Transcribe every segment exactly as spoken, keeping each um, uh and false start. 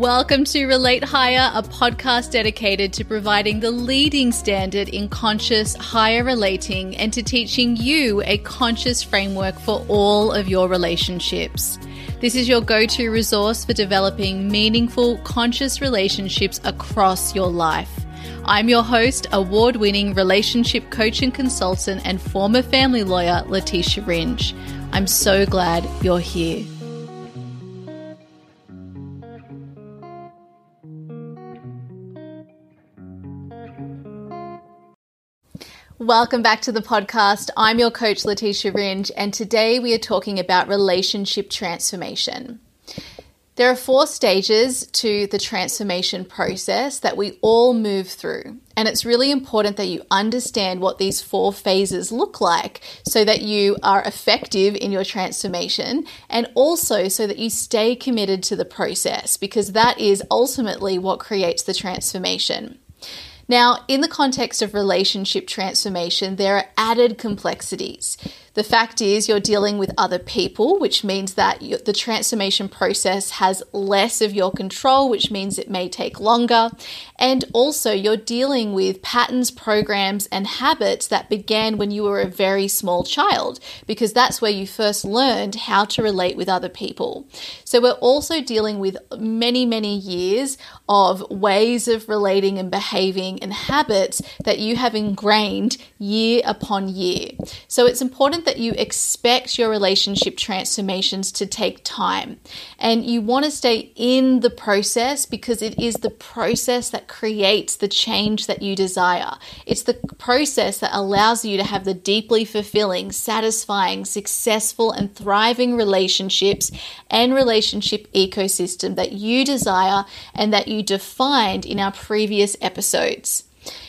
Welcome to Relate Higher, a podcast dedicated to providing the leading standard in conscious higher relating and to teaching you a conscious framework for all of your relationships. This is your go-to resource for developing meaningful, conscious relationships across your life. I'm your host, award-winning relationship coach and consultant and former family lawyer, Letitia Ringe. I'm so glad you're here. Welcome back to the podcast. I'm your coach, Letitia Ringe, and today we are talking about relationship transformation. There are four stages to the transformation process that we all move through, and it's really important that you understand what these four phases look like so that you are effective in your transformation and also so that you stay committed to the process, because that is ultimately what creates the transformation. Now, in the context of relationship transformation, there are added complexities. The fact is you're dealing with other people, which means that you, the transformation process has less of your control, which means it may take longer. And also you're dealing with patterns, programs, and habits that began when you were a very small child, because that's where you first learned how to relate with other people. So we're also dealing with many, many years of ways of relating and behaving and habits that you have ingrained year upon year. So it's important that you expect your relationship transformations to take time, and you want to stay in the process because it is the process that creates the change that you desire. It's the process that allows you to have the deeply fulfilling, satisfying, successful, and thriving relationships and relationship ecosystem that you desire and that you defined in our previous episodes.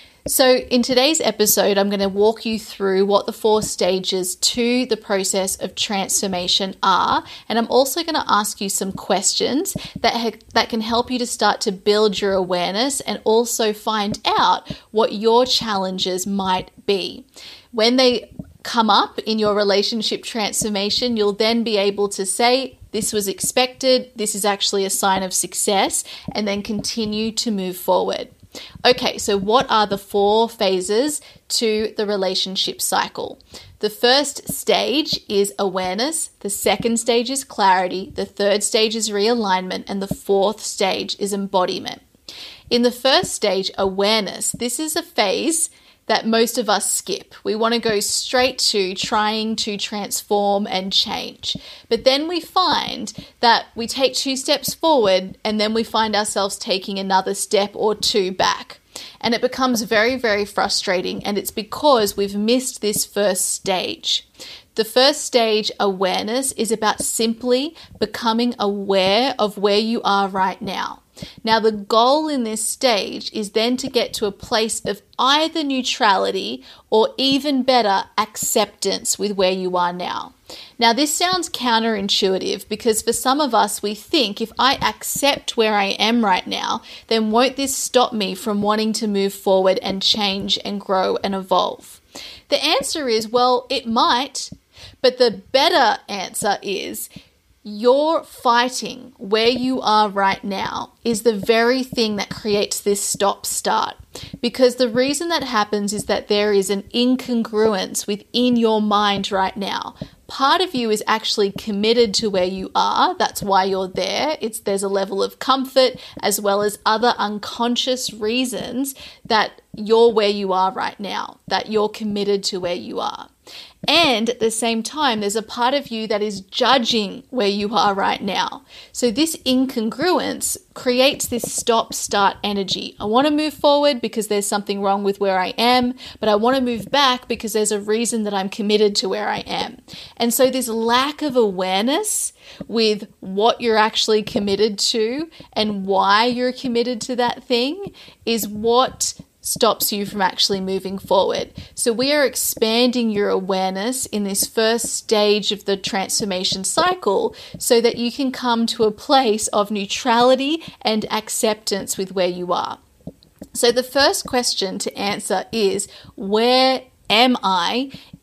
So in today's episode, I'm going to walk you through what the four stages to the process of transformation are. And I'm also going to ask you some questions that, ha- that can help you to start to build your awareness and also find out what your challenges might be. When they come up in your relationship transformation, you'll then be able to say, this was expected, this is actually a sign of success, and then continue to move forward. Okay, so what are the four phases to the relationship cycle? The first stage is awareness, the second stage is clarity, the third stage is realignment, and the fourth stage is embodiment. In the first stage, awareness, this is a phase that most of us skip. We want to go straight to trying to transform and change. But then we find that we take two steps forward and then we find ourselves taking another step or two back. And it becomes very, very frustrating, and it's because we've missed this first stage. The first stage, awareness, is about simply becoming aware of where you are right now. Now, the goal in this stage is then to get to a place of either neutrality or even better, acceptance with where you are now. Now, this sounds counterintuitive because for some of us, we think if I accept where I am right now, then won't this stop me from wanting to move forward and change and grow and evolve? The answer is, well, it might, but the better answer is, you're fighting where you are right now is the very thing that creates this stop-start. Because the reason that happens is that there is an incongruence within your mind right now. Part of you is actually committed to where you are. That's why you're there. It's there's a level of comfort as well as other unconscious reasons that you're where you are right now, that you're committed to where you are. And at the same time, there's a part of you that is judging where you are right now. So this incongruence creates this stop-start energy. I want to move forward because there's something wrong with where I am, but I want to move back because there's a reason that I'm committed to where I am. And so this lack of awareness with what you're actually committed to and why you're committed to that thing is what stops you from actually moving forward. So we are expanding your awareness in this first stage of the transformation cycle so that you can come to a place of neutrality and acceptance with where you are. So the first question to answer is, where am I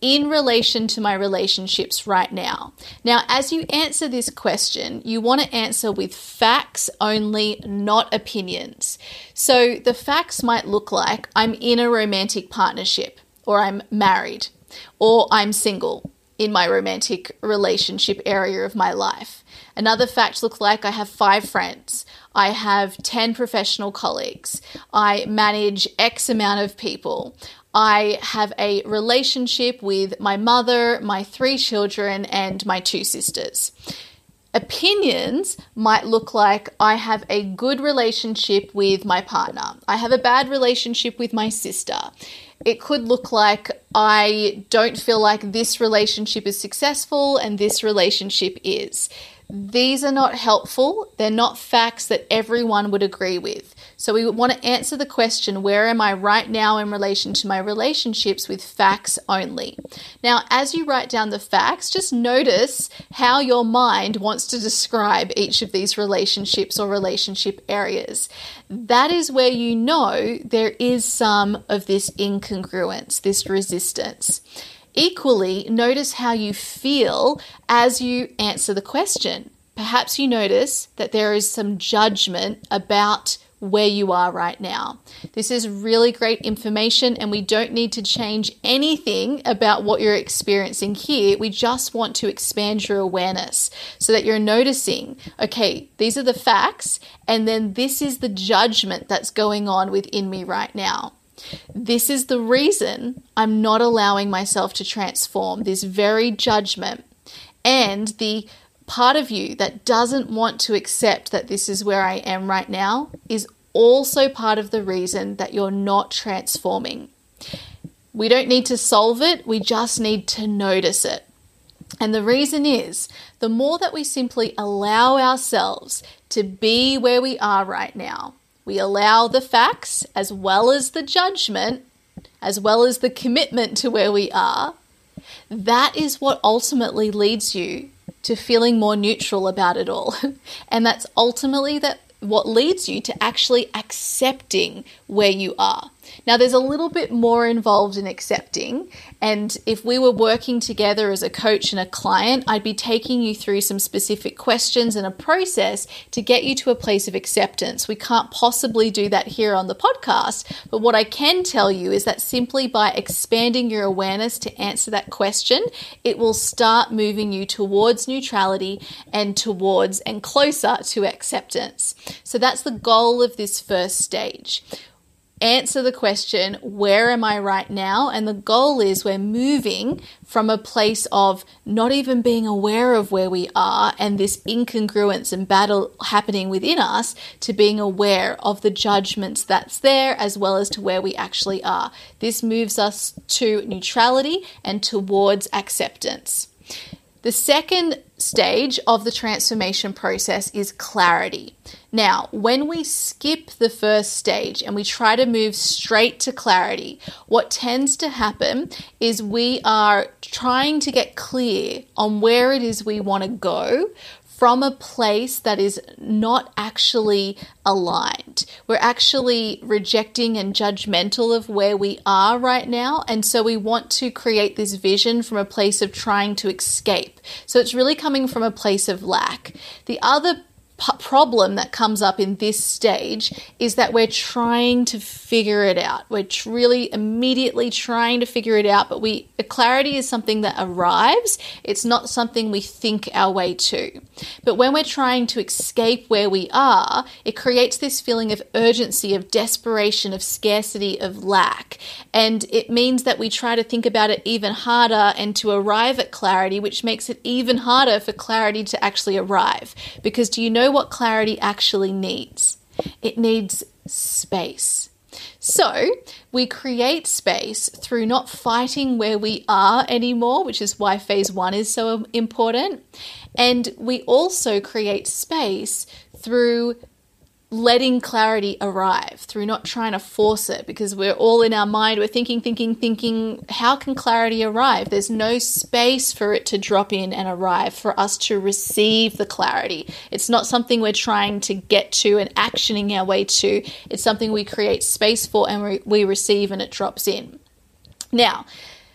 in relation to my relationships right now? Now, as you answer this question, you want to answer with facts only, not opinions. So the facts might look like I'm in a romantic partnership, or I'm married, or I'm single in my romantic relationship area of my life. Another fact looks like I have five friends. I have ten professional colleagues. I manage X amount of people. I have a relationship with my mother, my three children, and my two sisters. Opinions might look like I have a good relationship with my partner. I have a bad relationship with my sister. It could look like I don't feel like this relationship is successful and this relationship is. These are not helpful. They're not facts that everyone would agree with. So we want to answer the question, where am I right now in relation to my relationships, with facts only. Now, as you write down the facts, just notice how your mind wants to describe each of these relationships or relationship areas. That is where you know there is some of this incongruence, this resistance. Equally, notice how you feel as you answer the question. Perhaps you notice that there is some judgment about where you are right now. This is really great information, and we don't need to change anything about what you're experiencing here. We just want to expand your awareness so that you're noticing, okay, these are the facts, and then this is the judgment that's going on within me right now. This is the reason I'm not allowing myself to transform, this very judgment. And the part of you that doesn't want to accept that this is where I am right now is also part of the reason that you're not transforming. We don't need to solve it, we just need to notice it. And the reason is, the more that we simply allow ourselves to be where we are right now, we allow the facts as well as the judgment, as well as the commitment to where we are, that is what ultimately leads you to feeling more neutral about it all. And that's ultimately that what leads you to actually accepting where you are. Now, there's a little bit more involved in accepting, and if we were working together as a coach and a client, I'd be taking you through some specific questions and a process to get you to a place of acceptance. We can't possibly do that here on the podcast, but what I can tell you is that simply by expanding your awareness to answer that question, it will start moving you towards neutrality and towards and closer to acceptance. So that's the goal of this first stage. Answer the question, where am I right now? And the goal is we're moving from a place of not even being aware of where we are and this incongruence and battle happening within us to being aware of the judgments that's there as well as to where we actually are. This moves us to neutrality and towards acceptance. The second stage of the transformation process is clarity. Now, when we skip the first stage and we try to move straight to clarity, what tends to happen is we are trying to get clear on where it is we want to go from a place that is not actually aligned. We're actually rejecting and judgmental of where we are right now. And so we want to create this vision from a place of trying to escape. So it's really coming from a place of lack. The other p- problem that comes up in this stage is that we're trying to figure it out. We're tr- really immediately trying to figure it out, but we clarity is something that arrives. It's not something we think our way to. But when we're trying to escape where we are, it creates this feeling of urgency, of desperation, of scarcity, of lack. And it means that we try to think about it even harder and to arrive at clarity, which makes it even harder for clarity to actually arrive. Because do you know what clarity actually needs? It needs space. So we create space through not fighting where we are anymore, which is why phase one is so important. And we also create space through letting clarity arrive, through not trying to force it, because we're all in our mind, we're thinking, thinking, thinking, how can clarity arrive? There's no space for it to drop in and arrive, for us to receive the clarity. It's not something we're trying to get to and actioning our way to. It's something we create space for and we, we receive and it drops in. Now,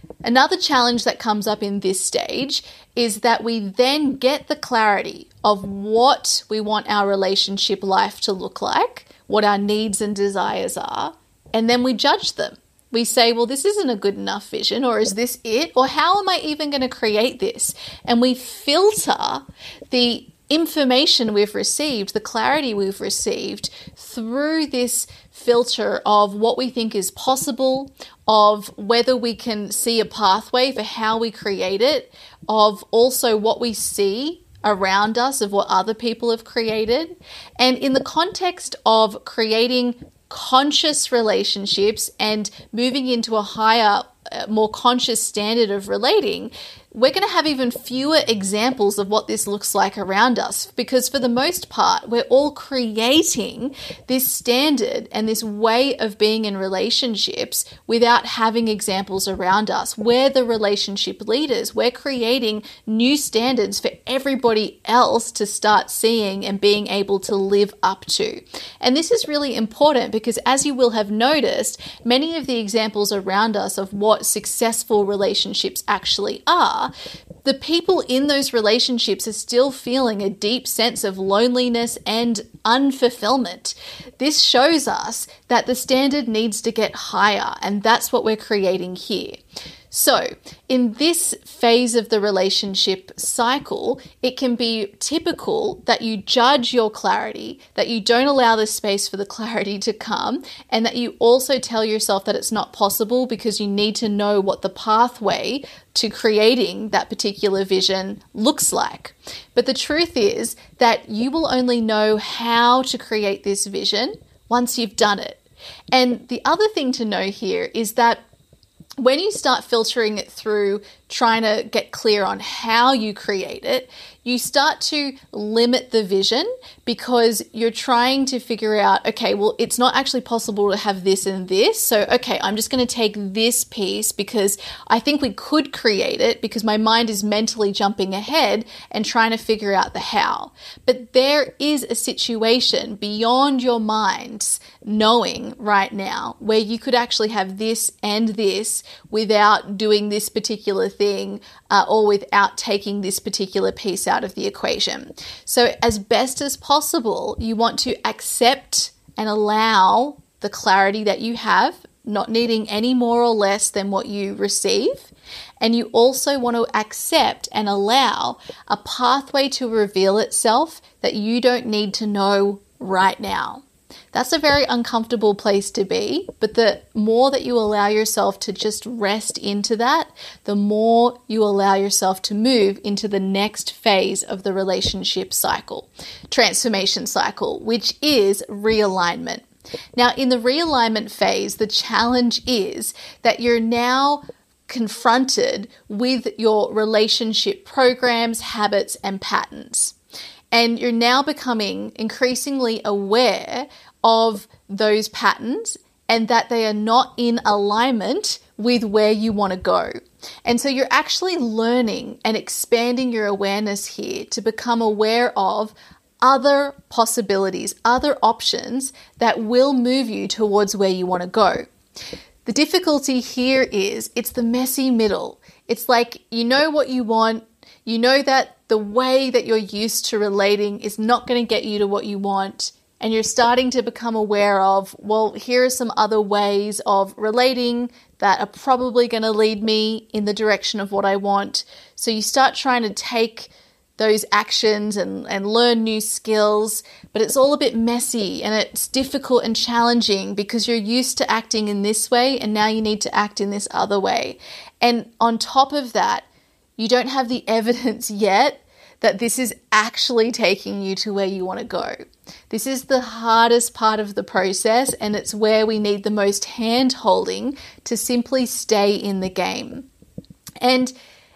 Another challenge that comes up in this stage is that we then get the clarity of what we want our relationship life to look like, what our needs and desires are, and then we judge them. We say, well, this isn't a good enough vision, or is this it? Or how am I even going to create this? And we filter the information we've received, the clarity we've received through this filter of what we think is possible, of whether we can see a pathway for how we create it, of also what we see around us, of what other people have created. And in the context of creating conscious relationships and moving into a higher, more conscious standard of relating, we're going to have even fewer examples of what this looks like around us, because for the most part, we're all creating this standard and this way of being in relationships without having examples around us. We're the relationship leaders. We're creating new standards for everybody else to start seeing and being able to live up to. And this is really important because, as you will have noticed, many of the examples around us of what successful relationships actually are, the people in those relationships are still feeling a deep sense of loneliness and unfulfillment. This shows us that the standard needs to get higher, and that's what we're creating here. So, in this phase of the relationship cycle, it can be typical that you judge your clarity, that you don't allow the space for the clarity to come, and that you also tell yourself that it's not possible because you need to know what the pathway to creating that particular vision looks like. But the truth is that you will only know how to create this vision once you've done it. And the other thing to know here is that when you start filtering it through trying to get clear on how you create it, you start to limit the vision because you're trying to figure out, okay, well, it's not actually possible to have this and this. So, okay, I'm just going to take this piece because I think we could create it, because my mind is mentally jumping ahead and trying to figure out the how. But there is a situation beyond your mind's knowing right now where you could actually have this and this without doing this particular thing uh, or without taking this particular piece out of the equation. So as best as possible, you want to accept and allow the clarity that you have, not needing any more or less than what you receive. And you also want to accept and allow a pathway to reveal itself that you don't need to know right now. That's a very uncomfortable place to be, but the more that you allow yourself to just rest into that, the more you allow yourself to move into the next phase of the relationship cycle, transformation cycle, which is realignment. Now, in the realignment phase, the challenge is that you're now confronted with your relationship programs, habits, and patterns. And you're now becoming increasingly aware of those patterns and that they are not in alignment with where you want to go. And so you're actually learning and expanding your awareness here to become aware of other possibilities, other options that will move you towards where you want to go. The difficulty here is it's the messy middle. It's like you know what you want, you know that the way that you're used to relating is not going to get you to what you want, and you're starting to become aware of, well, here are some other ways of relating that are probably going to lead me in the direction of what I want. So you start trying to take those actions and, and learn new skills, but it's all a bit messy and it's difficult and challenging because you're used to acting in this way and now you need to act in this other way. And on top of that, you don't have the evidence yet that this is actually taking you to where you want to go. This is the hardest part of the process, and it's where we need the most hand-holding to simply stay in the game. And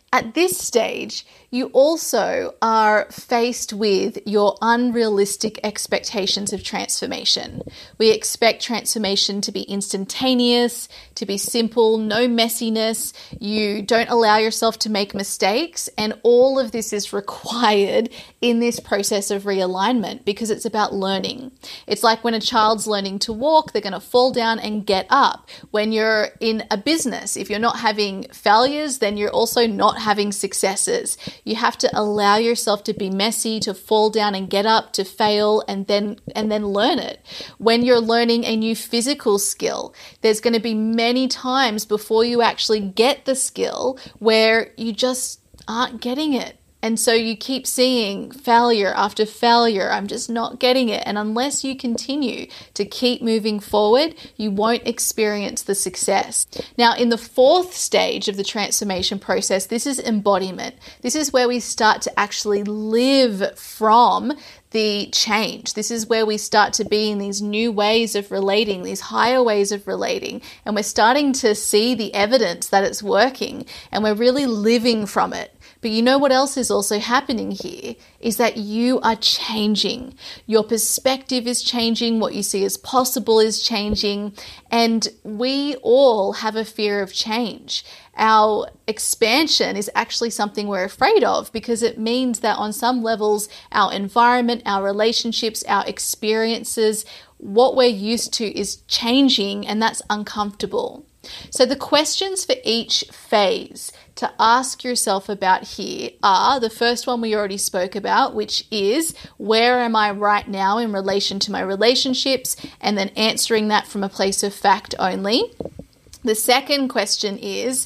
At this stage, you also are faced with your unrealistic expectations of transformation. We expect transformation to be instantaneous, to be simple, no messiness. You don't allow yourself to make mistakes, and all of this is required in this process of realignment because it's about learning. It's like when a child's learning to walk, they're going to fall down and get up. When you're in a business, if you're not having failures, then you're also not having successes. You have to allow yourself to be messy, to fall down and get up, to fail, and then and then learn it. When you're learning a new physical skill, there's going to be many times before you actually get the skill where you just aren't getting it. And so you keep seeing failure after failure. I'm just not getting it. And unless you continue to keep moving forward, you won't experience the success. Now, in the fourth stage of the transformation process, this is embodiment. This is where we start to actually live from the change. This is where we start to be in these new ways of relating, these higher ways of relating, and we're starting to see the evidence that it's working, and we're really living from it. But you know what else is also happening here is that you are changing. Your perspective is changing. What you see as possible is changing. And we all have a fear of change. Our expansion is actually something we're afraid of because it means that on some levels, our environment, our relationships, our experiences, what we're used to is changing, and that's uncomfortable. So the questions for each phase to ask yourself about here are, the first one we already spoke about, which is, where am I right now in relation to my relationships? And then answering that from a place of fact only. The second question is,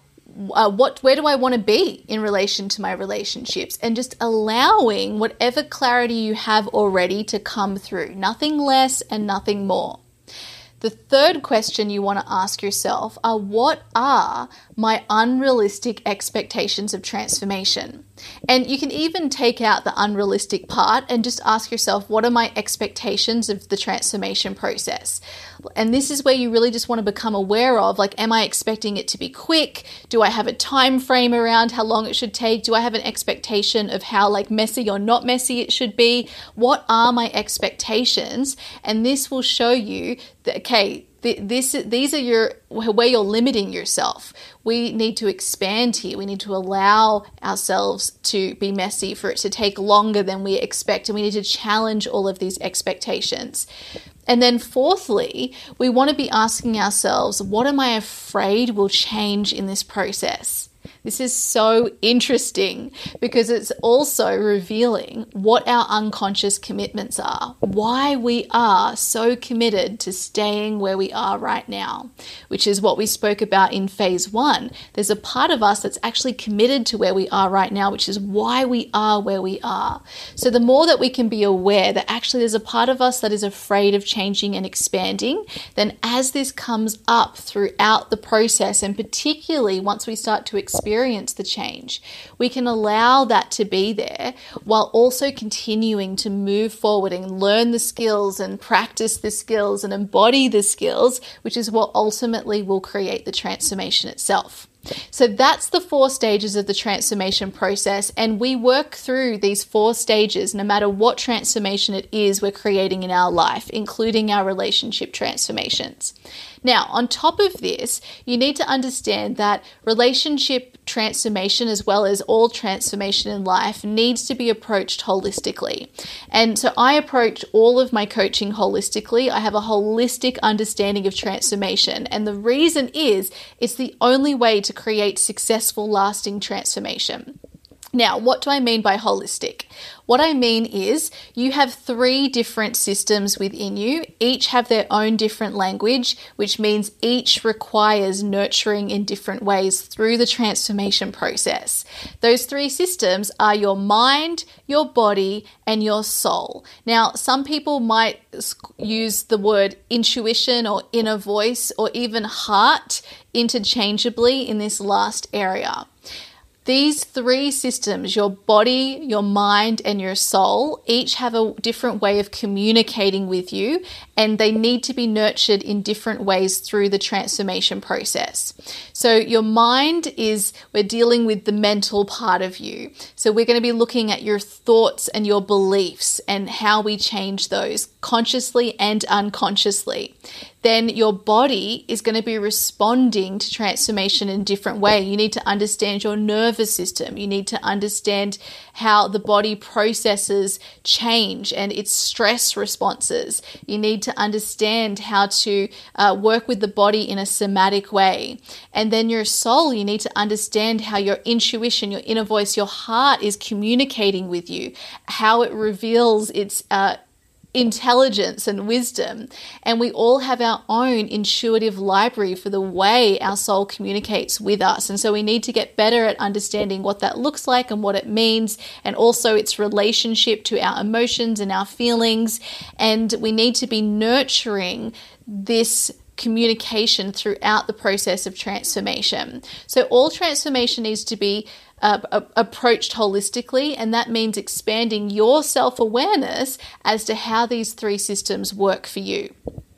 Uh, what, where do I want to be in relation to my relationships? And just allowing whatever clarity you have already to come through, nothing less and nothing more. The third question you want to ask yourself are, what are my unrealistic expectations of transformation? And you can even take out the unrealistic part and just ask yourself, what are my expectations of the transformation process? And this is where you really just want to become aware of, like, am I expecting it to be quick? Do I have a time frame around how long it should take? Do I have an expectation of how like messy or not messy it should be? What are my expectations? And this will show you that, okay, This, these are your where you're limiting yourself. We need to expand here. We need to allow ourselves to be messy, for it to take longer than we expect, and we need to challenge all of these expectations. And then fourthly, we want to be asking ourselves, what am I afraid will change in this process? This is so interesting because it's also revealing what our unconscious commitments are, why we are so committed to staying where we are right now, which is what we spoke about in phase one. There's a part of us that's actually committed to where we are right now, which is why we are where we are. So the more that we can be aware that actually there's a part of us that is afraid of changing and expanding, then as this comes up throughout the process, and particularly once we start to experience the change, we can allow that to be there while also continuing to move forward and learn the skills and practice the skills and embody the skills, which is what ultimately will create the transformation itself. So that's the four stages of the transformation process, and we work through these four stages no matter what transformation it is we're creating in our life, including our relationship transformations. Now, on top of this, you need to understand that relationship transformation, as well as all transformation in life, needs to be approached holistically. And so I approach all of my coaching holistically. I have a holistic understanding of transformation. And the reason is it's the only way to create successful, lasting transformation. Now, what do I mean by holistic? What I mean is you have three different systems within you. Each have their own different language, which means each requires nurturing in different ways through the transformation process. Those three systems are your mind, your body, and your soul. Now, some people might use the word intuition or inner voice or even heart interchangeably in this last area. These three systems, your body, your mind, and your soul, each have a different way of communicating with you, and they need to be nurtured in different ways through the transformation process. So your mind is, we're dealing with the mental part of you. So we're going to be looking at your thoughts and your beliefs and how we change those consciously and unconsciously. Then your body is going to be responding to transformation in a different way. You need to understand your nervous system. You need to understand how the body processes change and its stress responses. You need to understand how to uh, work with the body in a somatic way. And then your soul, you need to understand how your intuition, your inner voice, your heart is communicating with you, how it reveals its uh, intelligence and wisdom. And we all have our own intuitive library for the way our soul communicates with us. And so we need to get better at understanding what that looks like and what it means, and also its relationship to our emotions and our feelings. And we need to be nurturing this communication throughout the process of transformation. So all transformation needs to be Uh, approached holistically, and that means expanding your self-awareness as to how these three systems work for you.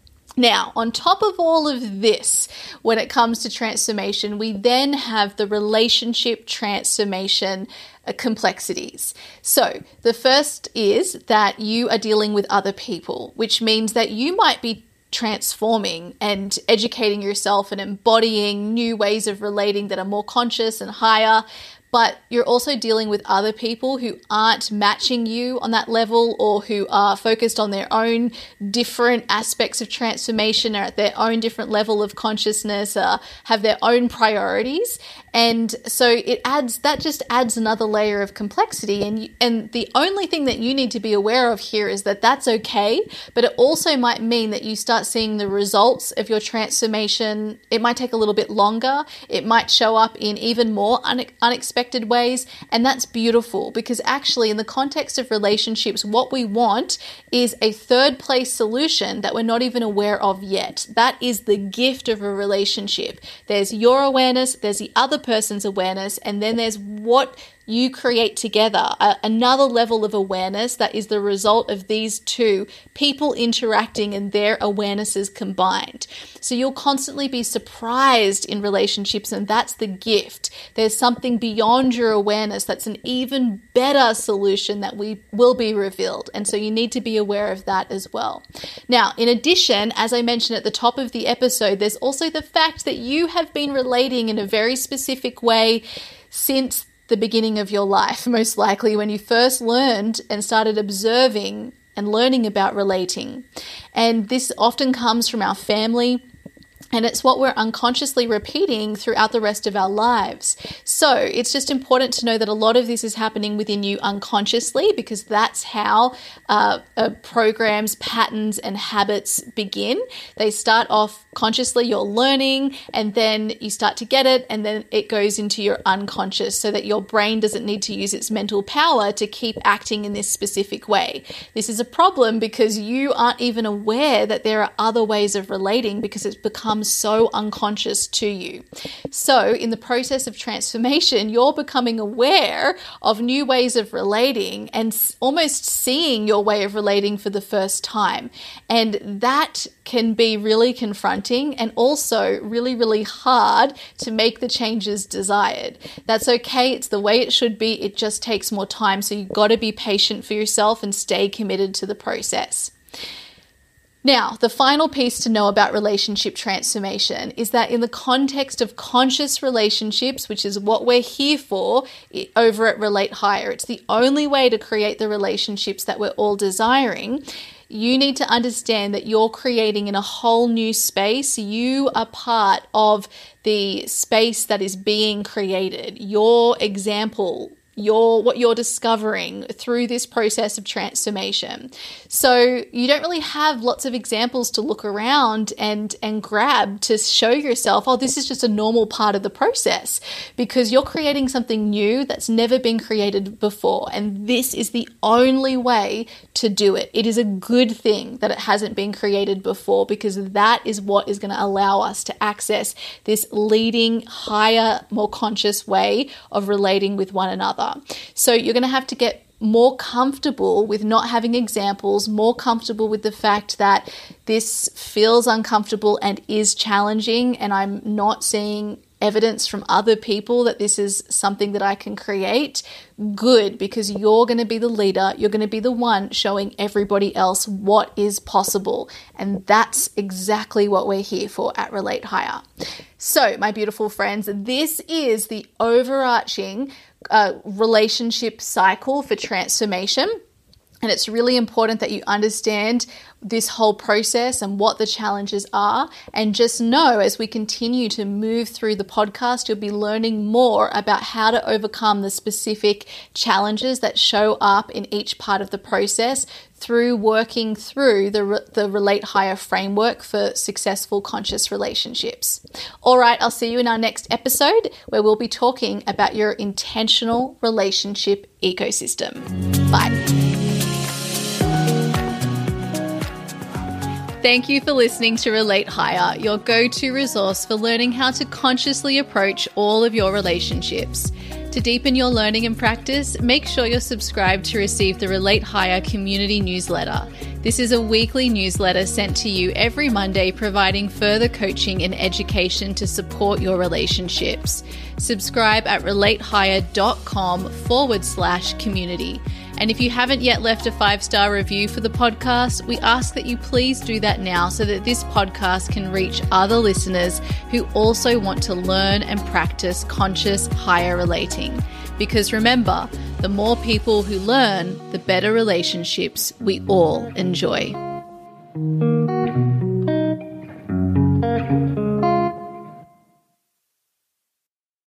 Now, on top of all of this, when it comes to transformation, we then have the relationship transformation uh, complexities. So the first is that you are dealing with other people, which means that you might be transforming and educating yourself and embodying new ways of relating that are more conscious and higher, but you're also dealing with other people who aren't matching you on that level, or who are focused on their own different aspects of transformation, or at their own different level of consciousness, uh, have their own priorities. And so it adds, that just adds another layer of complexity. And, you, and the only thing that you need to be aware of here is that that's okay, but it also might mean that you start seeing the results of your transformation. It might take a little bit longer. It might show up in even more une- unexpected ways, and that's beautiful, because actually in the context of relationships, what we want is a third place solution that we're not even aware of yet. That is the gift of a relationship. There's your awareness, there's the other person's awareness, and then there's what you create together, a, another level of awareness that is the result of these two people interacting and their awarenesses combined. So you'll constantly be surprised in relationships, and that's the gift. There's something beyond your awareness that's an even better solution that we will be revealed. And so you need to be aware of that as well. Now, in addition, as I mentioned at the top of the episode, there's also the fact that you have been relating in a very specific way since the beginning of your life, most likely when you first learned and started observing and learning about relating. And this often comes from our family, and it's what we're unconsciously repeating throughout the rest of our lives. So it's just important to know that a lot of this is happening within you unconsciously, because that's how uh, uh, programs, patterns, and habits begin. They start off consciously, you're learning, and then you start to get it, and then it goes into your unconscious, so that your brain doesn't need to use its mental power to keep acting in this specific way. This is a problem because you aren't even aware that there are other ways of relating, because it's become so unconscious to you. So in the process of transformation, you're becoming aware of new ways of relating and almost seeing your way of relating for the first time. And that can be really confronting, and also really, really hard to make the changes desired. That's okay. It's the way it should be. It just takes more time. So you've got to be patient for yourself and stay committed to the process. Now, the final piece to know about relationship transformation is that in the context of conscious relationships, which is what we're here for over at Relate Higher, it's the only way to create the relationships that we're all desiring. You need to understand that you're creating in a whole new space. You are part of the space that is being created. Your example your what you're discovering through this process of transformation. So you don't really have lots of examples to look around and and grab to show yourself, oh, this is just a normal part of the process, because you're creating something new that's never been created before. And this is the only way to do it. It is a good thing that it hasn't been created before, because that is what is going to allow us to access this leading, higher, more conscious way of relating with one another. So you're going to have to get more comfortable with not having examples, more comfortable with the fact that this feels uncomfortable and is challenging, and I'm not seeing evidence from other people that this is something that I can create. Good, because you're going to be the leader. You're going to be the one showing everybody else what is possible. And that's exactly what we're here for at Relate Higher. So, my beautiful friends, this is the overarching uh, relationship cycle for transformation. And it's really important that you understand this whole process and what the challenges are. And just know, as we continue to move through the podcast, you'll be learning more about how to overcome the specific challenges that show up in each part of the process through working through the, the Relate Higher framework for successful conscious relationships. All right, I'll see you in our next episode, where we'll be talking about your intentional relationship ecosystem. Bye. Thank you for listening to Relate Higher, your go-to resource for learning how to consciously approach all of your relationships. To deepen your learning and practice, make sure you're subscribed to receive the Relate Higher community newsletter. This is a weekly newsletter sent to you every Monday, providing further coaching and education to support your relationships. Subscribe at relatehigher.com forward slash community. And if you haven't yet left a five-star review for the podcast, we ask that you please do that now, so that this podcast can reach other listeners who also want to learn and practice conscious higher relating. Because remember, the more people who learn, the better relationships we all enjoy.